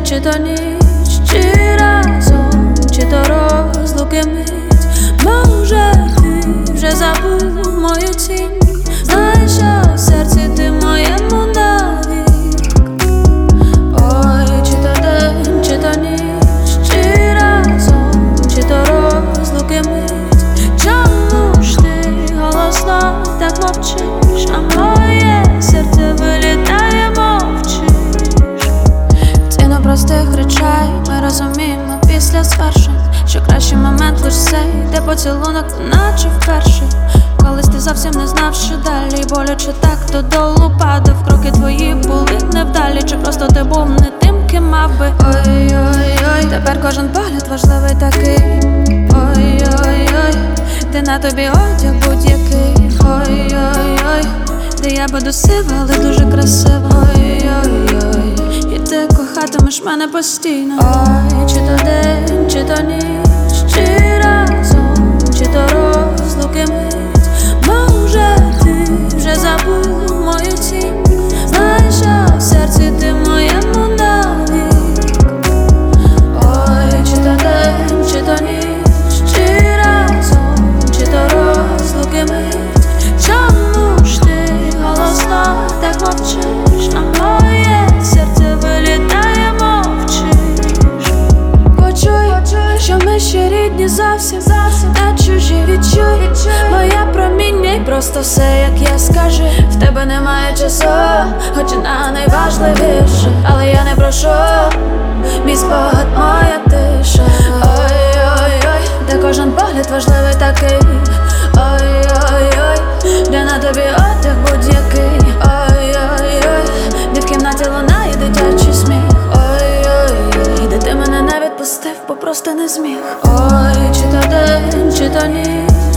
чи то ніч, чи разом, чи то розлуки мить. Може ти вже забув мою тінь, знаєш, що в серці ти моєму навік. Ой, чи то день, чи то ніч, чи разом, чи то розлуки мить. Чому ж ти голосно так мовчиш, а моє серце вилітає, мовчиш? Ціну простих речей ми розуміємо після звершень, що кращий момент лиш цей, де поцілунок наче вперше. Колись ти зовсім не знав, що далі, боляче так додолу падав. Кроки твої були невдалі, чи просто ти був не тим, ким мав би. Ой-ой-ой, тепер кожен погляд важливий такий. Ой-ой-ой, ти на тобі одяг будь-який. Ой-ой-ой, де я буду сива, але дуже красива. Ой-ой-ой, і ти кохатимеш мене постійно. Ой, чи то день, чи то ніч, чи разом, чи то розлуки мить. Може ти вже забув мою тінь, знаєш, що в серці ти моєму навік. Ой, чи то день, чи то ніч, чи разом, чи то розлуки мить. Чому ж ти голосно так мовчиш, а моє серце вилітає, мовчиш? Почуй, що ми ще рідні зовсім, та чужі відчуй моє проміння і просто все, як я скажу. В тебе немає часу, хоч на найважливіше, але я не прошу, мій спогад, моя тиша. Ой-ой-ой, де кожен погляд важливий такий. Ой-ой-ой, де на тобі одяг будь-який. Ой-ой-ой, де в кімнаті лунає дитячий сміх. Ой-ой-ой, де ти мене не відпустив, бо просто не зміг. Ой, чи то день, чи то ніч,